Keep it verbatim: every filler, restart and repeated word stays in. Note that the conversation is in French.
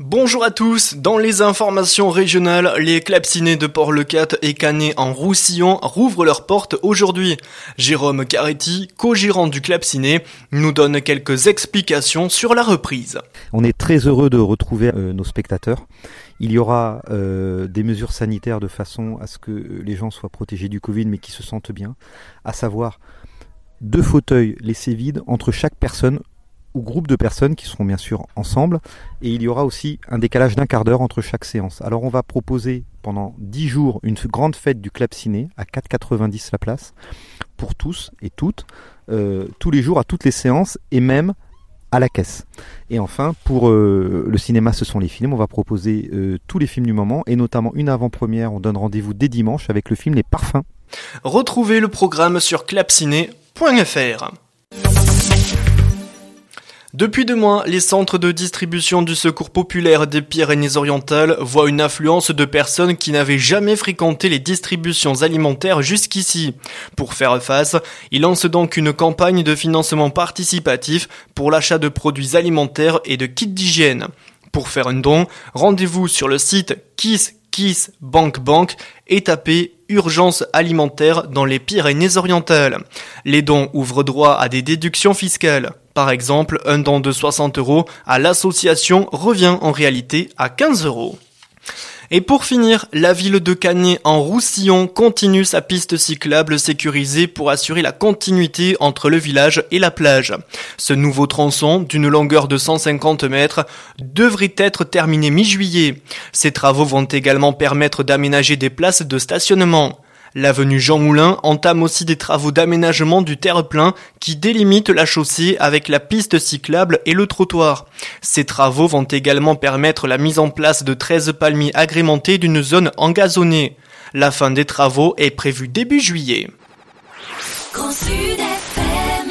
Bonjour à tous, dans les informations régionales, les clubs ciné de Port-le-Cat et Canet en Roussillon rouvrent leurs portes aujourd'hui. Jérôme Caretti, co-gérant du club ciné, nous donne quelques explications sur la reprise. On est très heureux de retrouver euh, nos spectateurs. Il y aura euh, des mesures sanitaires de façon à ce que les gens soient protégés du Covid mais qui se sentent bien, à savoir deux fauteuils laissés vides entre chaque personne ou groupe de personnes qui seront bien sûr ensemble, et il y aura aussi un décalage d'un quart d'heure entre chaque séance. Alors on va proposer pendant dix jours une grande fête du club ciné à quatre euros quatre-vingt-dix la place pour tous et toutes, euh, tous les jours à toutes les séances et même à la caisse. Et enfin, pour euh, le cinéma, ce sont les films. On va proposer euh, tous les films du moment et notamment une avant-première. On donne rendez-vous dès dimanche avec le film Les Parfums. Retrouvez le programme sur club ciné point f r. Depuis deux mois, les centres de distribution du Secours populaire des Pyrénées-Orientales voient une affluence de personnes qui n'avaient jamais fréquenté les distributions alimentaires jusqu'ici. Pour faire face, ils lancent donc une campagne de financement participatif pour l'achat de produits alimentaires et de kits d'hygiène. Pour faire un don, rendez-vous sur le site Kiss Kiss Bank Bank et tapez urgence alimentaire dans les Pyrénées-Orientales. Les dons ouvrent droit à des déductions fiscales. Par exemple, un don de soixante euros à l'association revient en réalité à quinze euros. Et pour finir, la ville de Canet en Roussillon continue sa piste cyclable sécurisée pour assurer la continuité entre le village et la plage. Ce nouveau tronçon, d'une longueur de cent cinquante mètres, devrait être terminé mi-juillet. Ces travaux vont également permettre d'aménager des places de stationnement. L'avenue Jean Moulin entame aussi des travaux d'aménagement du terre-plein qui délimitent la chaussée avec la piste cyclable et le trottoir. Ces travaux vont également permettre la mise en place de treize palmiers agrémentés d'une zone engazonnée. La fin des travaux est prévue début juillet. Grand Sud F M.